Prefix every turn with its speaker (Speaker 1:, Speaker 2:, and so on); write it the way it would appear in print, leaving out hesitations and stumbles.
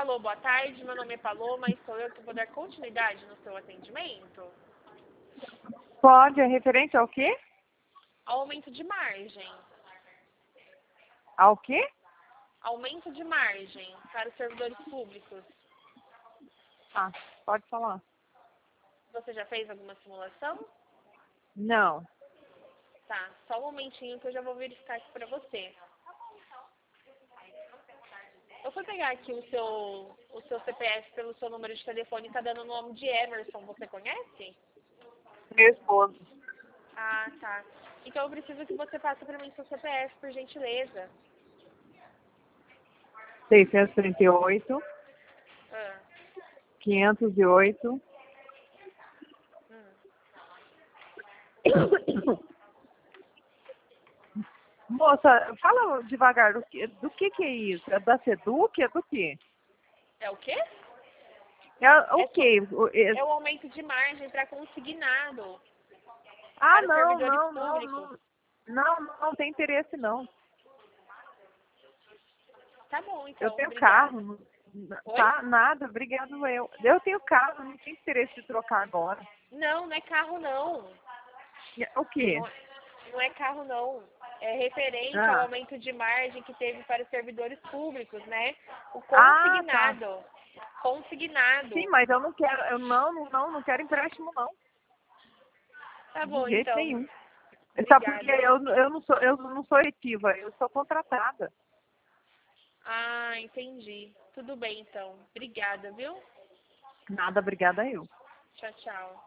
Speaker 1: Alô, boa tarde. Meu nome é Paloma e sou eu que vou dar continuidade no seu atendimento.
Speaker 2: Pode, é referente ao quê?
Speaker 1: Aumento de margem.
Speaker 2: Ao quê?
Speaker 1: Aumento de margem para os servidores públicos.
Speaker 2: Ah, pode falar.
Speaker 1: Você já fez alguma simulação?
Speaker 2: Não.
Speaker 1: Tá, só um momentinho que eu já vou verificar aqui para você. Eu fui pegar aqui o seu CPF pelo seu número de telefone, tá dando o nome de Emerson, você conhece?
Speaker 2: Meu esposo.
Speaker 1: Ah, tá. Então eu preciso que você passe para mim seu CPF, por gentileza.
Speaker 2: 638,
Speaker 1: Ah,
Speaker 2: 508. Moça, fala devagar, do que é isso? É da Seduc? É do quê?
Speaker 1: É o quê?
Speaker 2: É o quê?
Speaker 1: É o aumento de margem para consignado
Speaker 2: Ah,
Speaker 1: para os
Speaker 2: não,
Speaker 1: servidores
Speaker 2: não, não,
Speaker 1: públicos.
Speaker 2: não tem interesse não.
Speaker 1: Tá bom,
Speaker 2: Eu
Speaker 1: então.
Speaker 2: tenho
Speaker 1: Obrigada.
Speaker 2: carro,
Speaker 1: Oi?
Speaker 2: tá? Nada, obrigado eu. Eu tenho carro, não tenho interesse de trocar agora.
Speaker 1: Não, não é carro, não.
Speaker 2: O quê?
Speaker 1: Não é carro, não. É referente ao
Speaker 2: Ah,
Speaker 1: aumento de margem que teve para os servidores públicos, né? O
Speaker 2: tá.
Speaker 1: consignado. Consignado.
Speaker 2: Sim, mas eu não quero, eu não quero empréstimo não,
Speaker 1: Tá
Speaker 2: de
Speaker 1: bom,
Speaker 2: jeito
Speaker 1: então.
Speaker 2: nenhum. Sabe por quê?
Speaker 1: Obrigada.
Speaker 2: Eu não sou efetiva, eu sou contratada.
Speaker 1: Ah, entendi. Tudo bem, então. Obrigada, viu?
Speaker 2: Nada, obrigada eu.
Speaker 1: Tchau, tchau.